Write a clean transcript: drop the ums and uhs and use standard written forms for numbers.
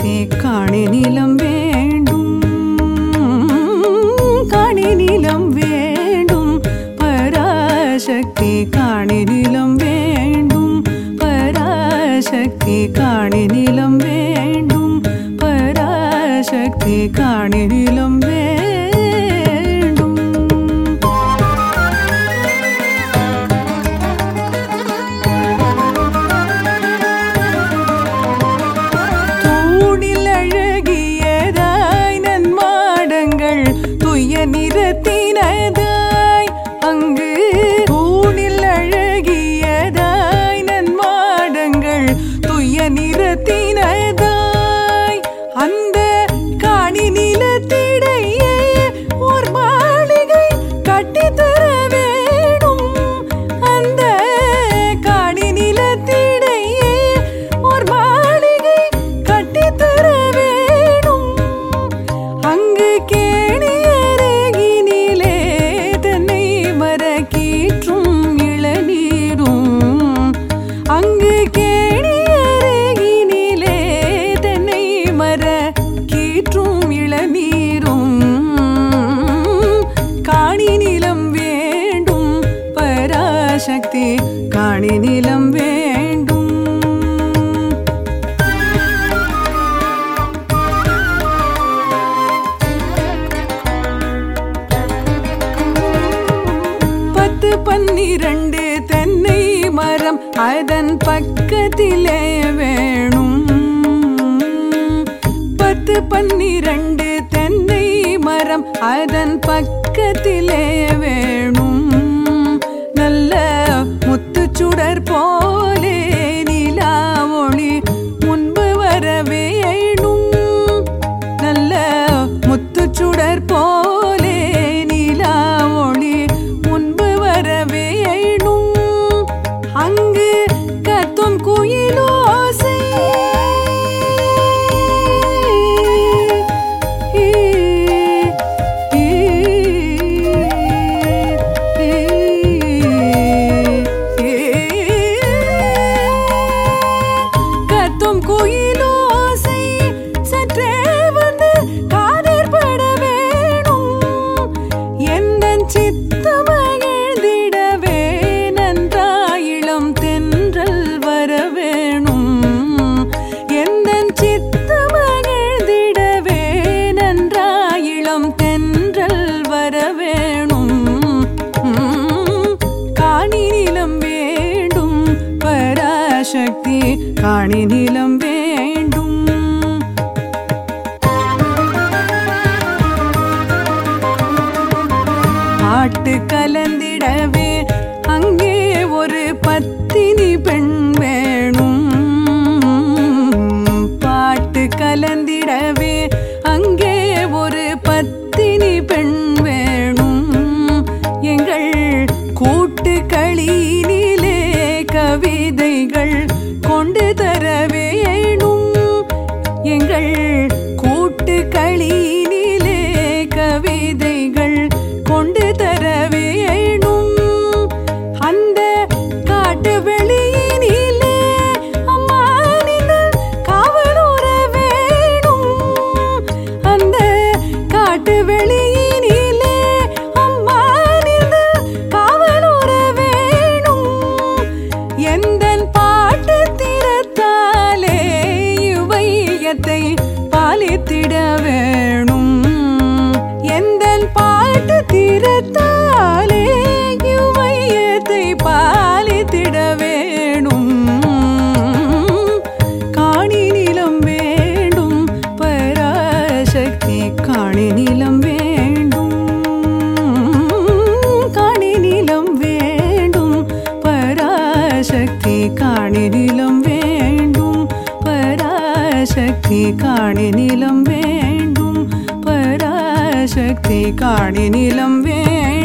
பராசக்தி காணி நிலம் வேண்டும், காணி நிலம் வேண்டும், பராசக்தி காணி நிலம் வேண்டும், பராசக்தி காணி நிலம் வேண்டும், பராசக்தி காணி நிலம் வேண்டும். தூணில் அழகியதாய் நன்மாடங்கள் துய நிறத்தினதாய், அங்கு தூணில் அழகியதாய் நன்மாடங்கள் துய நிறத்தினதாய், அந்த காணி நிலத்திடையே ஓர் மாளிகை கட்டித்தர வேணும், அந்த காணி நிலத்திடையே ஓர் மாளிகை கட்டித்தர வேணும், அங்கு கேணியருகினிலே தென்னை மரக்கீற்றும் இளநீரும், அங்கு கேணியருகினிலே தென்னை மரக்கீற்றும் இளநீரும், காணி நிலம் வேண்டும், பராசக்தி காணி நிலம் வேண்டும். பத்து 12 தென்னை மரம் அதன் பக்கத்திலே வேணும், 10 12 தென்னை மரம் அதன் பக்கத்திலே வேணும், நல்ல முத்துச்சுடர் போலே நிலா ஒளி முன்பு வர வேணும், நல்ல முத்துச்சுடர் போலே நிலா ஒளி முன்பு வர வேணும், அங்கு கத்தும் குயிலோசை கத்தும் குயிலோசை சற்றே வந்து காதிற்பட வேணும், எந்தன் சித்தமகிழ்ந்திடவே நன்றாயிளம் தென்றல் வர வேணும், எந்தன் சித்தமகிழ்ந்திடவே நன்றாயிளம் தென்றல் வர வேணும், காணி நிலம் வேண்டும், பராசக்தி காணி நிலம் வேண்டும். பாட்டு கலந்திடவே அங்கே ஒரு பத்தினி பெண் வேணும், பாட்டு கலந்திடவே அங்கே ஒரு பத்தினி பெண் வேணும், எங்கள் கூட்டுக்களினிலே கவிதைகள் கொண்டு தர வேணும், எங்கள் கூட்டுக்களினிலே கவிதைகள் கொண்டு தர வேணும், அந்த காட்டு வெளியினிலே அம்மானிதழ் காவலுற வேணும், அந்த காட்டு வெளியினிலே அம்மானிதழ் காவலுற வேணும், எந்தன் பாட்டு திறத்தாலே இவ்வையத்தை பாலித்திட வேணும், எந்தன் பாட்டு திறத்தாலே இவ்வையத்தை பாலித்திட வேணும், காணி நிலம் வேண்டும், பராசக்தி காணி நிலம் வேண்டும், காணி நிலம் வேண்டும், பராசக்தி காணி நிலம் வேண்டும், பராசக்தி காணி நிலம் வேண்டும், பராசக்தி காணி நிலம் வேண்டும்.